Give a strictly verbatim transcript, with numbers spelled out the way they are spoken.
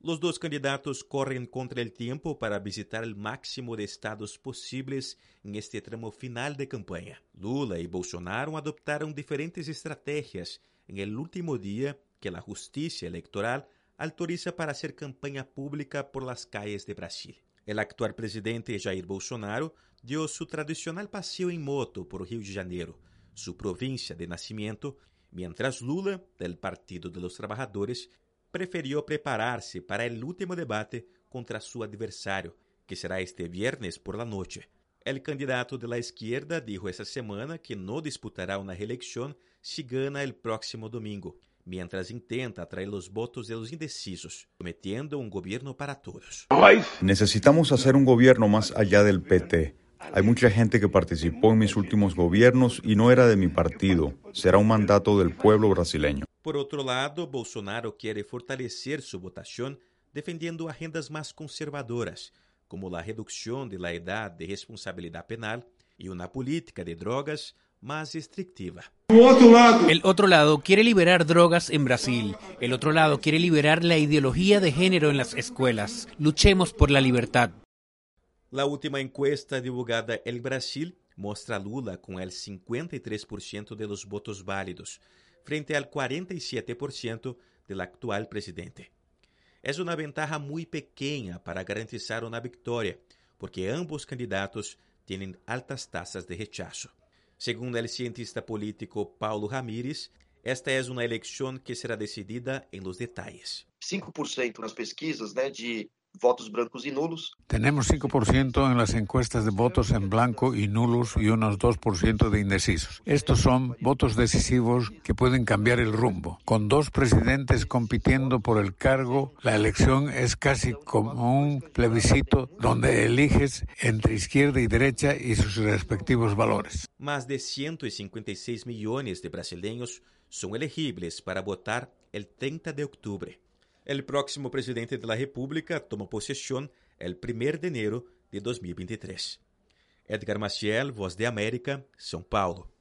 Los dos candidatos corren contra el tiempo para visitar el máximo de estados posibles en este tramo final de campaña. Lula y Bolsonaro adoptaron diferentes estrategias en el último día que la justicia electoral autoriza para hacer campaña pública por las calles de Brasil. El actual presidente Jair Bolsonaro dio su tradicional paseo en moto por Rio de Janeiro, su provincia de nacimiento, mientras Lula, del Partido de los Trabajadores, prefirió prepararse para el último debate contra su adversario, que será este viernes por la noche. El candidato de la izquierda dijo esta semana que no disputará una reelección si gana el próximo domingo, mientras intenta atraer los votos de los indecisos, prometiendo un gobierno para todos. Necesitamos hacer un gobierno más allá del P T. Hay mucha gente que participó en mis últimos gobiernos y no era de mi partido. Será un mandato del pueblo brasileño. Por otro lado, Bolsonaro quiere fortalecer su votación defendiendo agendas más conservadoras, como la reducción de la edad de responsabilidad penal y una política de drogas más restrictiva. El otro lado quiere liberar drogas en Brasil. El otro lado quiere liberar la ideología de género en las escuelas. Luchemos por la libertad. La última encuesta divulgada en Brasil muestra a Lula con el cincuenta y tres por ciento de los votos válidos, frente al cuarenta y siete por ciento del actual presidente. Es una ventaja muy pequeña para garantizar una victoria, porque ambos candidatos tienen altas tasas de rechazo. Según el cientista político Paulo Ramírez, esta es una elección que será decidida en los detalles. cinco por ciento nas pesquisas, né, de votos brancos y nulos. Tenemos cinco por ciento en las encuestas de votos en blanco y nulos y unos dos por ciento de indecisos. Estos son votos decisivos que pueden cambiar el rumbo. Con dos presidentes compitiendo por el cargo, la elección es casi como un plebiscito donde eliges entre izquierda y derecha y sus respectivos valores. Más de ciento cincuenta y seis millones de brasileños son elegibles para votar el treinta de octubre. El próximo presidente de la República toma posesión el primero de enero de dos mil veintitrés. Edgar Maciel, Voz de América, São Paulo.